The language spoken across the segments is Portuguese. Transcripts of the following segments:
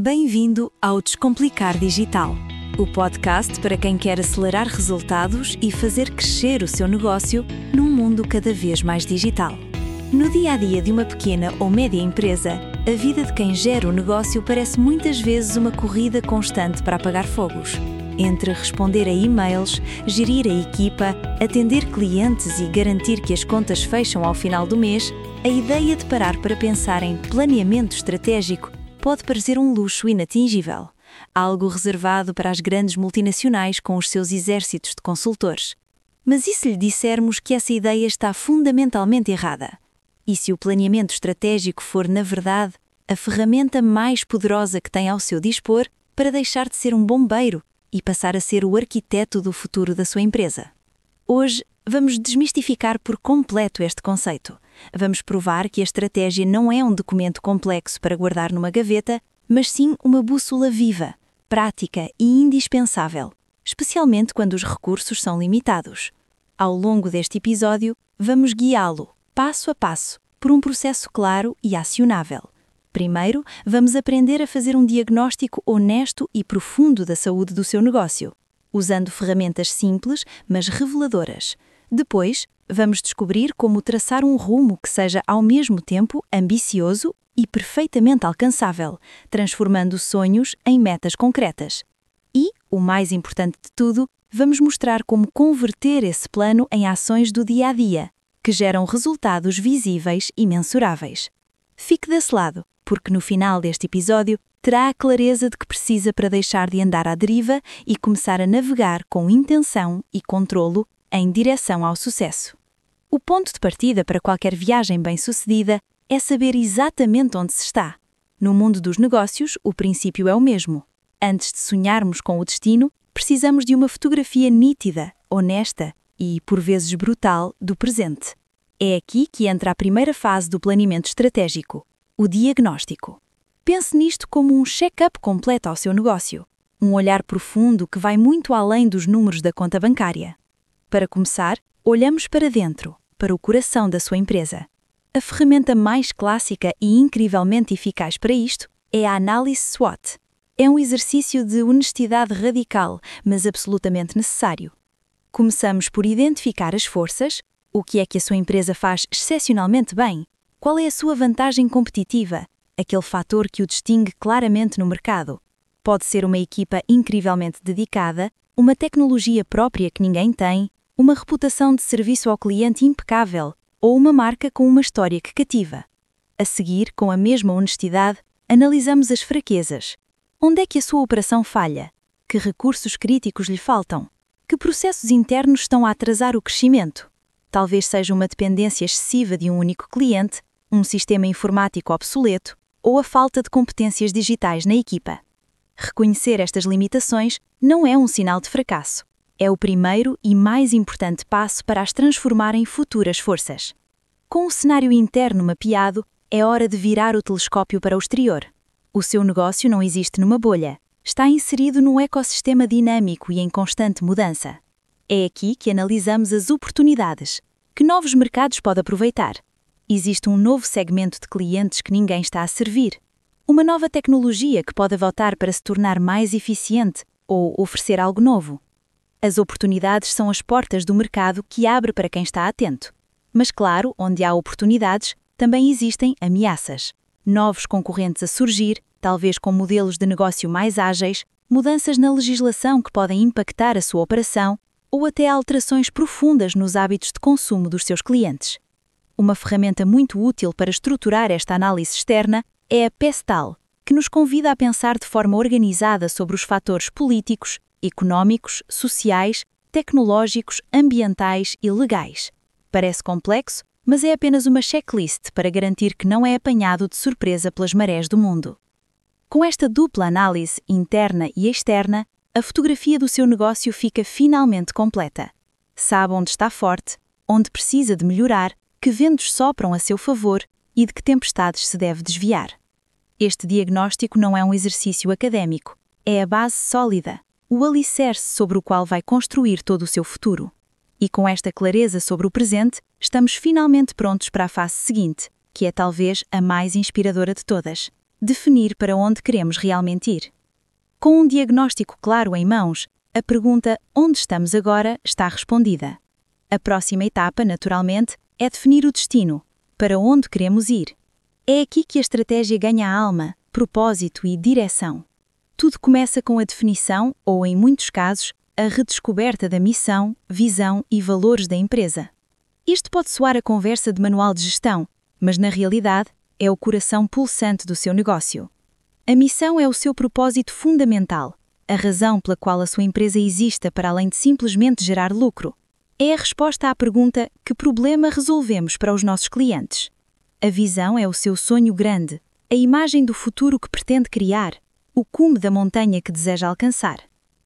Bem-vindo ao Descomplicar Digital, o podcast para quem quer acelerar resultados e fazer crescer o seu negócio num mundo cada vez mais digital. No dia-a-dia de uma pequena ou média empresa, a vida de quem gera o negócio parece muitas vezes uma corrida constante para apagar fogos. Entre responder a e-mails, gerir a equipa, atender clientes e garantir que as contas fecham ao final do mês, a ideia de parar para pensar em planeamento estratégico pode parecer um luxo inatingível, algo reservado para as grandes multinacionais com os seus exércitos de consultores. Mas e se lhe dissermos que essa ideia está fundamentalmente errada? E se o planeamento estratégico for, na verdade, a ferramenta mais poderosa que tem ao seu dispor para deixar de ser um bombeiro e passar a ser o arquiteto do futuro da sua empresa? Hoje, vamos desmistificar por completo este conceito. Vamos provar que a estratégia não é um documento complexo para guardar numa gaveta, mas sim uma bússola viva, prática e indispensável, especialmente quando os recursos são limitados. Ao longo deste episódio, vamos guiá-lo, passo a passo, por um processo claro e acionável. Primeiro, vamos aprender a fazer um diagnóstico honesto e profundo da saúde do seu negócio, usando ferramentas simples, mas reveladoras. Depois, vamos descobrir como traçar um rumo que seja ao mesmo tempo ambicioso e perfeitamente alcançável, transformando sonhos em metas concretas. E, o mais importante de tudo, vamos mostrar como converter esse plano em ações do dia-a-dia, que geram resultados visíveis e mensuráveis. Fique desse lado, porque no final deste episódio terá a clareza de que precisa para deixar de andar à deriva e começar a navegar com intenção e controlo em direção ao sucesso. O ponto de partida para qualquer viagem bem-sucedida é saber exatamente onde se está. No mundo dos negócios, o princípio é o mesmo. Antes de sonharmos com o destino, precisamos de uma fotografia nítida, honesta e, por vezes, brutal do presente. É aqui que entra a primeira fase do planeamento estratégico, o diagnóstico. Pense nisto como um check-up completo ao seu negócio, um olhar profundo que vai muito além dos números da conta bancária. Para começar, olhamos para dentro, para o coração da sua empresa. A ferramenta mais clássica e incrivelmente eficaz para isto é a análise SWOT. É um exercício de honestidade radical, mas absolutamente necessário. Começamos por identificar as forças, o que é que a sua empresa faz excepcionalmente bem, qual é a sua vantagem competitiva, aquele fator que o distingue claramente no mercado. Pode ser uma equipa incrivelmente dedicada, uma tecnologia própria que ninguém tem, uma reputação de serviço ao cliente impecável ou uma marca com uma história que cativa. A seguir, com a mesma honestidade, analisamos as fraquezas. Onde é que a sua operação falha? Que recursos críticos lhe faltam? Que processos internos estão a atrasar o crescimento? Talvez seja uma dependência excessiva de um único cliente, um sistema informático obsoleto ou a falta de competências digitais na equipa. Reconhecer estas limitações não é um sinal de fracasso. É o primeiro e mais importante passo para as transformar em futuras forças. Com o cenário interno mapeado, é hora de virar o telescópio para o exterior. O seu negócio não existe numa bolha. Está inserido num ecossistema dinâmico e em constante mudança. É aqui que analisamos as oportunidades. Que novos mercados pode aproveitar? Existe um novo segmento de clientes que ninguém está a servir. Uma nova tecnologia que pode voltar para se tornar mais eficiente ou oferecer algo novo. As oportunidades são as portas do mercado que abre para quem está atento. Mas claro, onde há oportunidades, também existem ameaças. Novos concorrentes a surgir, talvez com modelos de negócio mais ágeis, mudanças na legislação que podem impactar a sua operação ou até alterações profundas nos hábitos de consumo dos seus clientes. Uma ferramenta muito útil para estruturar esta análise externa é a PESTAL, que nos convida a pensar de forma organizada sobre os fatores políticos, económicos, sociais, tecnológicos, ambientais e legais. Parece complexo, mas é apenas uma checklist para garantir que não é apanhado de surpresa pelas marés do mundo. Com esta dupla análise, interna e externa, a fotografia do seu negócio fica finalmente completa. Sabe onde está forte, onde precisa de melhorar, que ventos sopram a seu favor e de que tempestades se deve desviar. Este diagnóstico não é um exercício académico, é a base sólida, o alicerce sobre o qual vai construir todo o seu futuro. E com esta clareza sobre o presente, estamos finalmente prontos para a fase seguinte, que é talvez a mais inspiradora de todas: Definir para onde queremos realmente ir. Com um diagnóstico claro em mãos, a pergunta "onde estamos agora?" está respondida. A próxima etapa, naturalmente, é definir o destino, para onde queremos ir. É aqui que a estratégia ganha alma, propósito e direção. Tudo começa com a definição, ou em muitos casos, a redescoberta da missão, visão e valores da empresa. Isto pode soar a conversa de manual de gestão, mas na realidade é o coração pulsante do seu negócio. A missão é o seu propósito fundamental, a razão pela qual a sua empresa exista para além de simplesmente gerar lucro. É a resposta à pergunta: que problema resolvemos para os nossos clientes? A visão é o seu sonho grande, a imagem do futuro que pretende criar, o cume da montanha que deseja alcançar.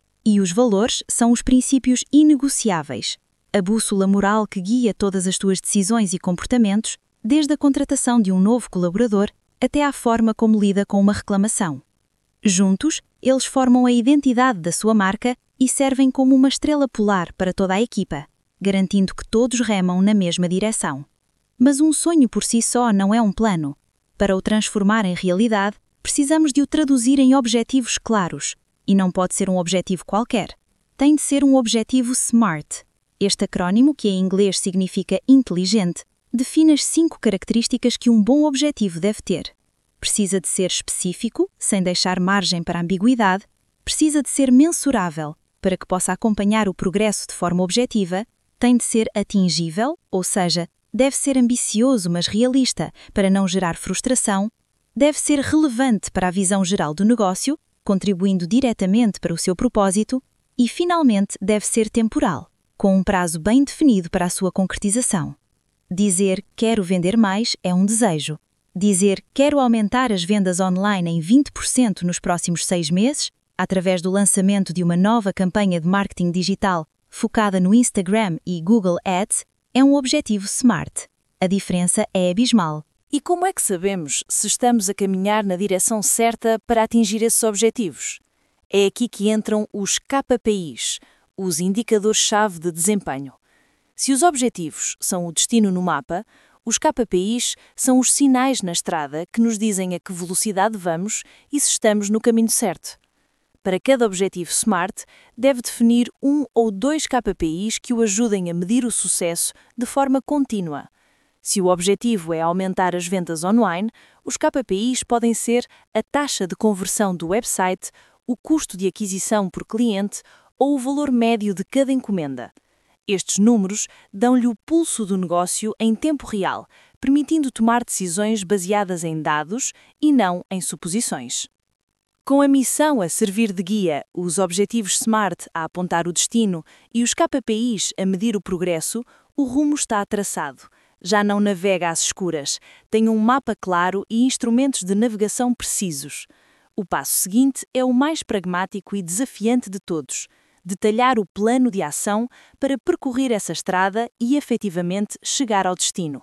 E os valores são os princípios inegociáveis, a bússola moral que guia todas as suas decisões e comportamentos, desde a contratação de um novo colaborador até à forma como lida com uma reclamação. Juntos, eles formam a identidade da sua marca e servem como uma estrela polar para toda a equipa, garantindo que todos remam na mesma direção. Mas um sonho por si só não é um plano. Para o transformar em realidade, precisamos de o traduzir em objetivos claros. E não pode ser um objetivo qualquer. Tem de ser um objetivo SMART. Este acrónimo, que em inglês significa inteligente, define as 5 características que um bom objetivo deve ter. Precisa de ser específico, sem deixar margem para ambiguidade. Precisa de ser mensurável, para que possa acompanhar o progresso de forma objetiva. Tem de ser atingível, ou seja, deve ser ambicioso mas realista, para não gerar frustração. Deve ser relevante para a visão geral do negócio, contribuindo diretamente para o seu propósito. E, finalmente, deve ser temporal, com um prazo bem definido para a sua concretização. Dizer "quero vender mais" é um desejo. Dizer "quero aumentar as vendas online em 20% nos próximos 6 meses", através do lançamento de uma nova campanha de marketing digital focada no Instagram e Google Ads, é um objetivo SMART. A diferença é abismal. E como é que sabemos se estamos a caminhar na direção certa para atingir esses objetivos? É aqui que entram os KPIs, os indicadores-chave de desempenho. Se os objetivos são o destino no mapa, os KPIs são os sinais na estrada que nos dizem a que velocidade vamos e se estamos no caminho certo. Para cada objetivo SMART, deve definir 1 ou 2 KPIs que o ajudem a medir o sucesso de forma contínua. Se o objetivo é aumentar as vendas online, os KPIs podem ser a taxa de conversão do website, o custo de aquisição por cliente ou o valor médio de cada encomenda. Estes números dão-lhe o pulso do negócio em tempo real, permitindo tomar decisões baseadas em dados e não em suposições. Com a missão a servir de guia, os objetivos SMART a apontar o destino e os KPIs a medir o progresso, o rumo está traçado. Já não navega às escuras, tem um mapa claro e instrumentos de navegação precisos. O passo seguinte é o mais pragmático e desafiante de todos: detalhar o plano de ação para percorrer essa estrada e efetivamente chegar ao destino.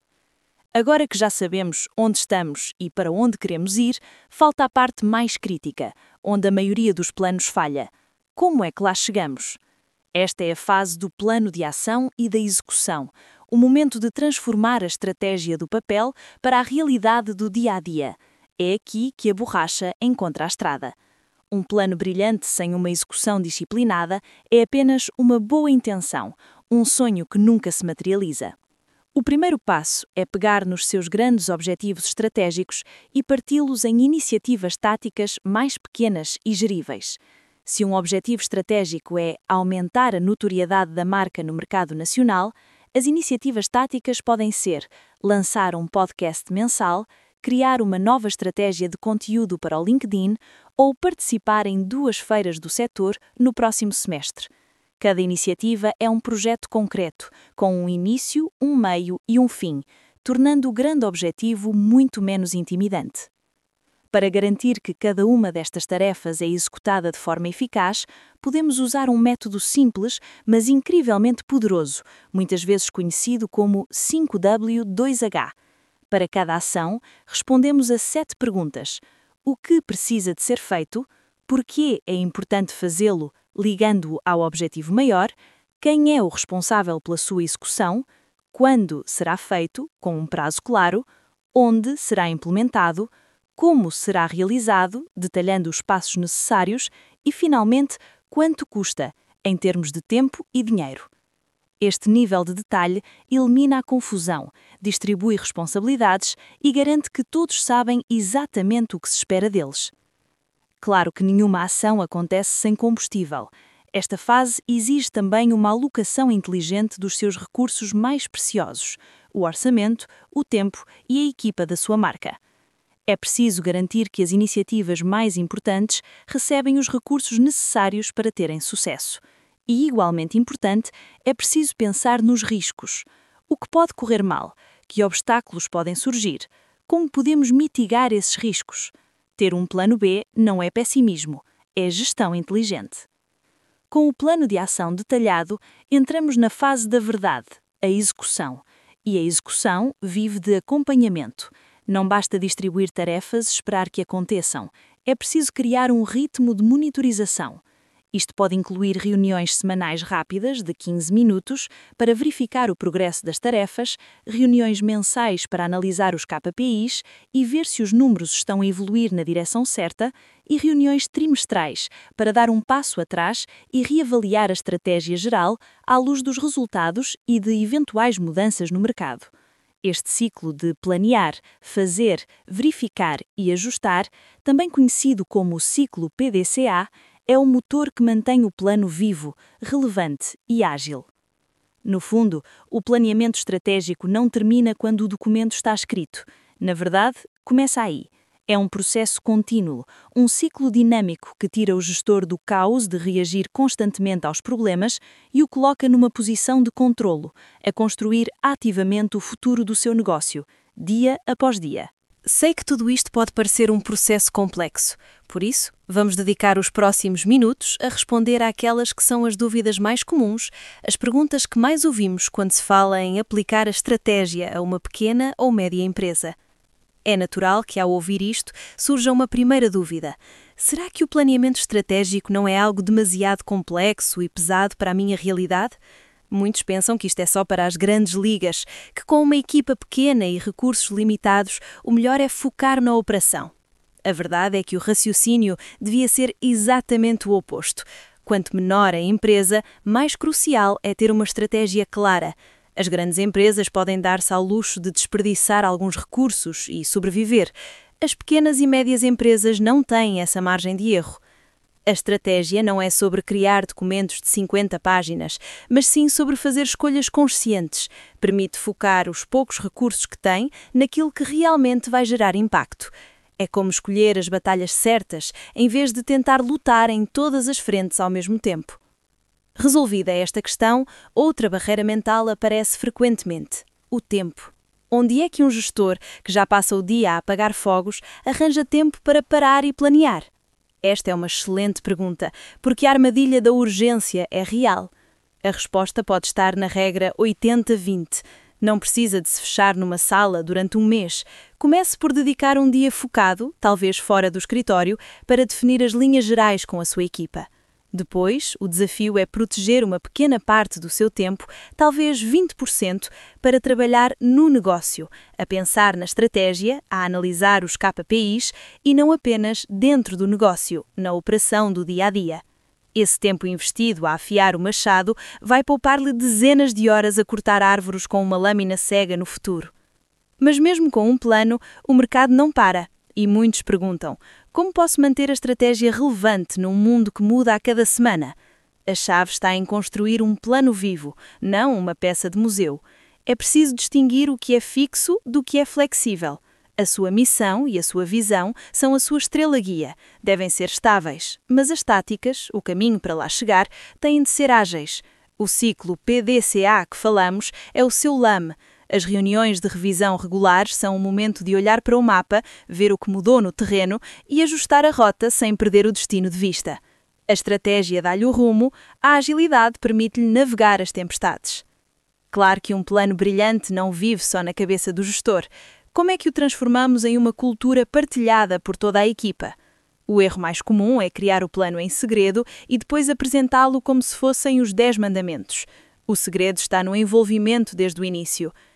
Agora que já sabemos onde estamos e para onde queremos ir, falta a parte mais crítica, onde a maioria dos planos falha. Como é que lá chegamos? Esta é a fase do plano de ação e da execução, o momento de transformar a estratégia do papel para a realidade do dia-a-dia. É aqui que a borracha encontra a estrada. Um plano brilhante sem uma execução disciplinada é apenas uma boa intenção, um sonho que nunca se materializa. O primeiro passo é pegar nos seus grandes objetivos estratégicos e parti-los em iniciativas táticas mais pequenas e geríveis. Se um objetivo estratégico é aumentar a notoriedade da marca no mercado nacional, as iniciativas táticas podem ser lançar um podcast mensal, criar uma nova estratégia de conteúdo para o LinkedIn ou participar em 2 feiras do setor no próximo semestre. Cada iniciativa é um projeto concreto, com um início, um meio e um fim, tornando o grande objetivo muito menos intimidante. Para garantir que cada uma destas tarefas é executada de forma eficaz, podemos usar um método simples, mas incrivelmente poderoso, muitas vezes conhecido como 5W2H. Para cada ação, respondemos a 7 perguntas. O que precisa de ser feito? Por que é importante fazê-lo, ligando-o ao objetivo maior? Quem é o responsável pela sua execução? Quando será feito, com um prazo claro? Onde será implementado? como será realizado, detalhando os passos necessários, e, finalmente, quanto custa, em termos de tempo e dinheiro. Este nível de detalhe elimina a confusão, distribui responsabilidades e garante que todos sabem exatamente o que se espera deles. Claro que nenhuma ação acontece sem combustível. Esta fase exige também uma alocação inteligente dos seus recursos mais preciosos, o orçamento, o tempo e a equipa da sua marca. É preciso garantir que as iniciativas mais importantes recebem os recursos necessários para terem sucesso. E, igualmente importante, é preciso pensar nos riscos. O que pode correr mal? Que obstáculos podem surgir? Como podemos mitigar esses riscos? Ter um plano B não é pessimismo, é gestão inteligente. Com o plano de ação detalhado, entramos na fase da verdade, a execução. E a execução vive de acompanhamento. Não basta distribuir tarefas e esperar que aconteçam. É preciso criar um ritmo de monitorização. Isto pode incluir reuniões semanais rápidas de 15 minutos para verificar o progresso das tarefas, reuniões mensais para analisar os KPIs e ver se os números estão a evoluir na direção certa, e reuniões trimestrais para dar um passo atrás e reavaliar a estratégia geral à luz dos resultados e de eventuais mudanças no mercado. Este ciclo de planear, fazer, verificar e ajustar, também conhecido como o ciclo PDCA, é o motor que mantém o plano vivo, relevante e ágil. No fundo, o planeamento estratégico não termina quando o documento está escrito. Na verdade, começa aí. É um processo contínuo, um ciclo dinâmico que tira o gestor do caos de reagir constantemente aos problemas e o coloca numa posição de controlo, a construir ativamente o futuro do seu negócio, dia após dia. Sei que tudo isto pode parecer um processo complexo, por isso, vamos dedicar os próximos minutos a responder àquelas que são as dúvidas mais comuns, as perguntas que mais ouvimos quando se fala em aplicar a estratégia a uma pequena ou média empresa. É natural que, ao ouvir isto, surja uma primeira dúvida. Será que o planeamento estratégico não é algo demasiado complexo e pesado para a minha realidade? Muitos pensam que isto é só para as grandes ligas, que com uma equipa pequena e recursos limitados, o melhor é focar na operação. A verdade é que o raciocínio devia ser exatamente o oposto. Quanto menor a empresa, mais crucial é ter uma estratégia clara. As grandes empresas podem dar-se ao luxo de desperdiçar alguns recursos e sobreviver. As pequenas e médias empresas não têm essa margem de erro. A estratégia não é sobre criar documentos de 50 páginas, mas sim sobre fazer escolhas conscientes. Permite focar os poucos recursos que tem naquilo que realmente vai gerar impacto. É como escolher as batalhas certas, em vez de tentar lutar em todas as frentes ao mesmo tempo. Resolvida esta questão, outra barreira mental aparece frequentemente: o tempo. Onde é que um gestor, que já passa o dia a apagar fogos, arranja tempo para parar e planear? Esta é uma excelente pergunta, porque a armadilha da urgência é real. A resposta pode estar na regra 80-20. Não precisa de se fechar numa sala durante um mês. Comece por dedicar um dia focado, talvez fora do escritório, para definir as linhas gerais com a sua equipa. Depois, o desafio é proteger uma pequena parte do seu tempo, talvez 20%, para trabalhar no negócio, a pensar na estratégia, a analisar os KPIs e não apenas dentro do negócio, na operação do dia-a-dia. Esse tempo investido a afiar o machado vai poupar-lhe dezenas de horas a cortar árvores com uma lâmina cega no futuro. Mas mesmo com um plano, o mercado não para. E muitos perguntam: como posso manter a estratégia relevante num mundo que muda a cada semana? A chave está em construir um plano vivo, não uma peça de museu. É preciso distinguir o que é fixo do que é flexível. A sua missão e a sua visão são a sua estrela-guia. Devem ser estáveis, mas as táticas, o caminho para lá chegar, têm de ser ágeis. O ciclo PDCA que falamos é o seu lame. As reuniões de revisão regulares são o momento de olhar para o mapa, ver o que mudou no terreno e ajustar a rota sem perder o destino de vista. A estratégia dá-lhe o rumo, a agilidade permite-lhe navegar as tempestades. Claro que um plano brilhante não vive só na cabeça do gestor. Como é que o transformamos em uma cultura partilhada por toda a equipa? O erro mais comum é criar o plano em segredo e depois apresentá-lo como se fossem os 10 mandamentos. O segredo está no envolvimento desde o início.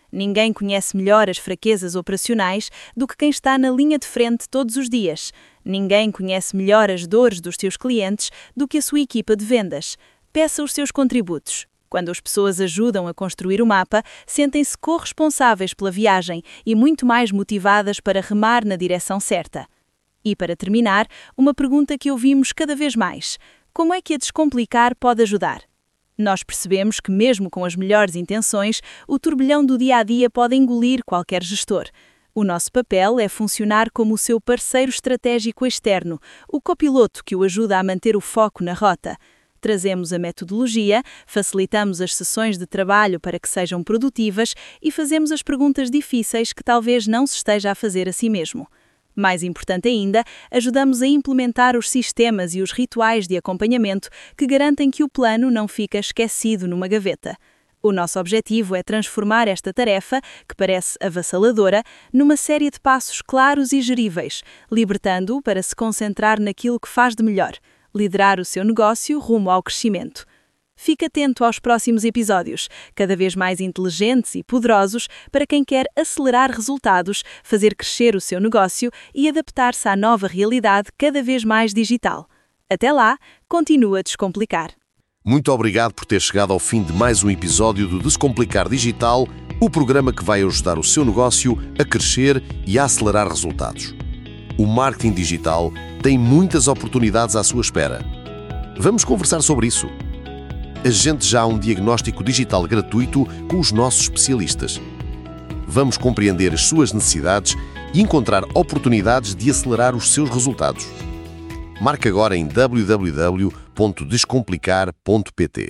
Ninguém conhece melhor as fraquezas operacionais do que quem está na linha de frente todos os dias. Ninguém conhece melhor as dores dos seus clientes do que a sua equipa de vendas. Peça os seus contributos. Quando as pessoas ajudam a construir o mapa, sentem-se corresponsáveis pela viagem e muito mais motivadas para remar na direção certa. E para terminar, uma pergunta que ouvimos cada vez mais: como é que a Descomplicar pode ajudar? Nós percebemos que, mesmo com as melhores intenções, o turbilhão do dia-a-dia pode engolir qualquer gestor. O nosso papel é funcionar como o seu parceiro estratégico externo, o copiloto que o ajuda a manter o foco na rota. Trazemos a metodologia, facilitamos as sessões de trabalho para que sejam produtivas e fazemos as perguntas difíceis que talvez não se esteja a fazer a si mesmo. Mais importante ainda, ajudamos a implementar os sistemas e os rituais de acompanhamento que garantem que o plano não fica esquecido numa gaveta. O nosso objetivo é transformar esta tarefa, que parece avassaladora, numa série de passos claros e geríveis, libertando-o para se concentrar naquilo que faz de melhor: liderar o seu negócio rumo ao crescimento. Fique atento aos próximos episódios, cada vez mais inteligentes e poderosos para quem quer acelerar resultados, fazer crescer o seu negócio e adaptar-se à nova realidade cada vez mais digital. Até lá, continua a descomplicar. Muito obrigado por ter chegado ao fim de mais um episódio do Descomplicar Digital, o programa que vai ajudar o seu negócio a crescer e a acelerar resultados. O marketing digital tem muitas oportunidades à sua espera. Vamos conversar sobre isso. Agende já um diagnóstico digital gratuito com os nossos especialistas. Vamos compreender as suas necessidades e encontrar oportunidades de acelerar os seus resultados. Marque agora em www.descomplicar.pt.